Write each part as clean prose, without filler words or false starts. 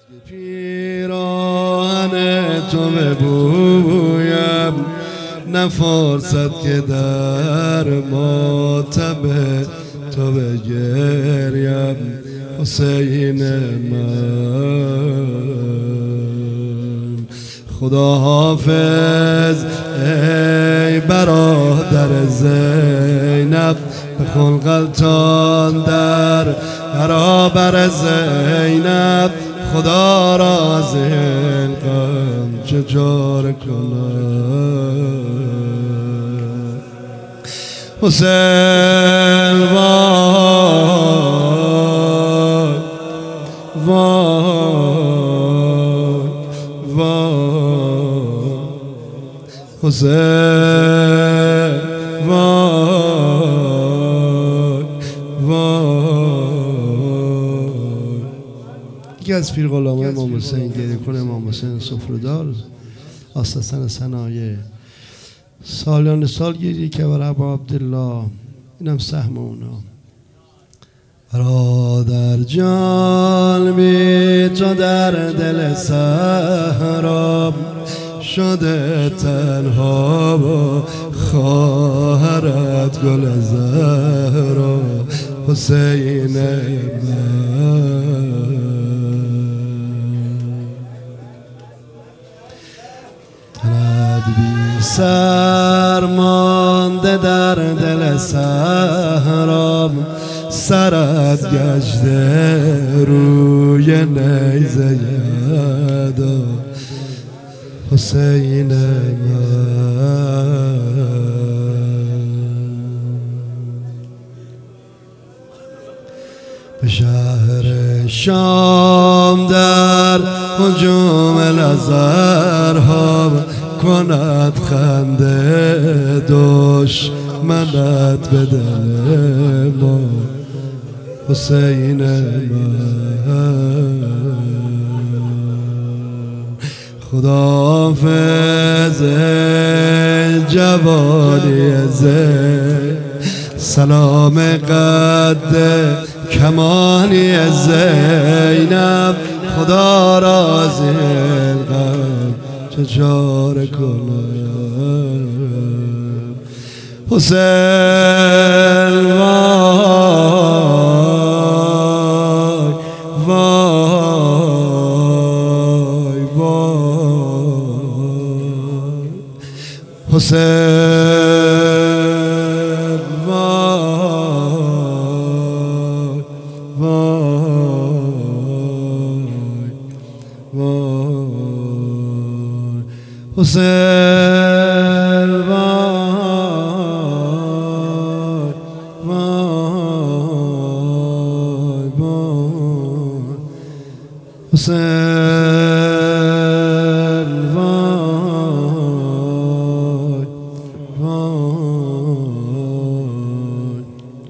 پیراهن تو ببویم نه فرصت که در ماتم تو بگریم حسین من. خدا حافظ ای برادر زینب بخون غلطان در برابر زینب خدا را از این غم چجور کنم. حسین وای وای وای حسین وای وای. یکی از پیر غلامای امام حسین گریه کنه امام حسین سفره‌دار آستان صنایع سالیان سال گریه که برای ابا عبدالله اینم سهم اونا. برادر جان بی تو در دل صحرا شده تنها با خواهرت گل زهرا حسین من. تنت بی سر مانده در دل صحرا سرت گشته روی نیزه یدا حسین من. به شهر شام در هجوم نظرها کند خنده دشمنت به دل ما حسین من. خداحافظ جوانی زین سلام قد کمانی زینب خدا را از این غم چجور کنم. حسین وای وای وای حسین وای وای وای حسین وای وای وای حسین وای وای.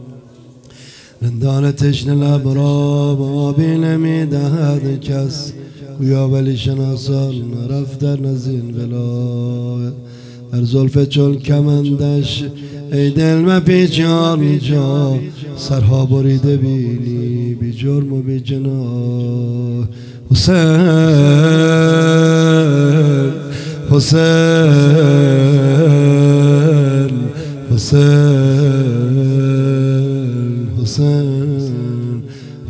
رندان تشنه لب را آبی نمیدهد کس گویا ولی شناسان رفتن از این ولایت. در زلف چون کمندش ای دل مپیچان جا سرها بریده بینی بی جرم و بی جناح. حسین حسین حسین حسین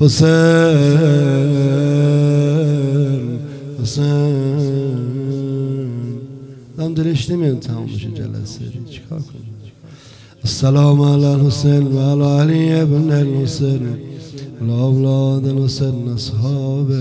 حسین حسین. دم دلش نمیاد تمام بشه جلسه چیکار کنم. السلام علی الحسین و علی علی ابن الحسین و اولاد الحسین اصحاب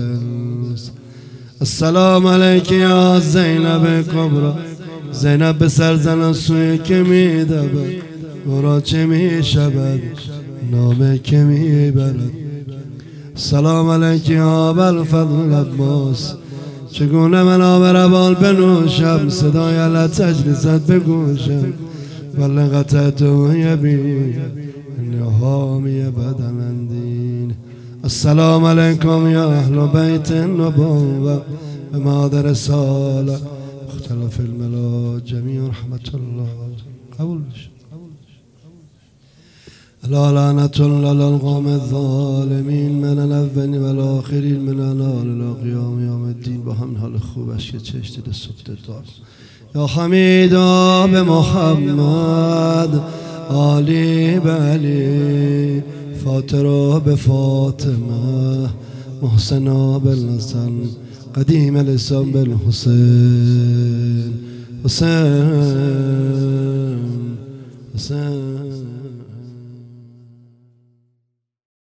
السلام علیک یا زینب کبرا. زینب به سرزن سوی که می دبد ورا چه می شود نامه که می برد. سلام علیک یا ابوالفضل عباس چگونه منابر بال بنوشم صدای لطج رسد به گوشم ولی قطعت و یبی حامی بدنندین. السلام علیکم یا اهل بیت النبوة و مادر ساله مختلف الملا جمیع رحمت الله قبول بشه. لا لعنة على القوم الظالمین من الاولین و الاخرین من الان الى قیام یوم الدین. با همین حال خوبش که چش دل سفته دار. یا حمیدا به محمد، علی به علی، فاطره به فاطمه، محسنا بالحسن، قدیم الاسلام بالحسین، حسین حسین.